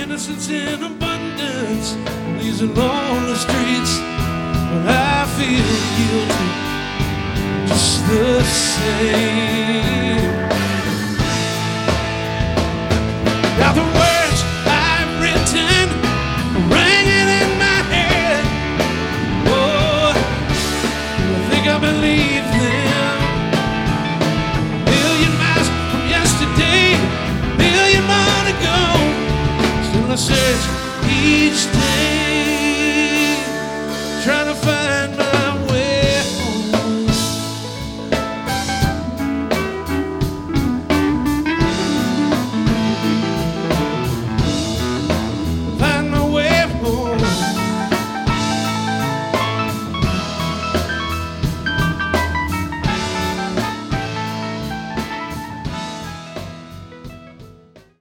innocence in abundance, these lonely streets, but I feel guilty just the same. Now the words I've written are ringing in my head. Oh, I think I believe them. Million miles from yesterday, million more to go. Still I search each day.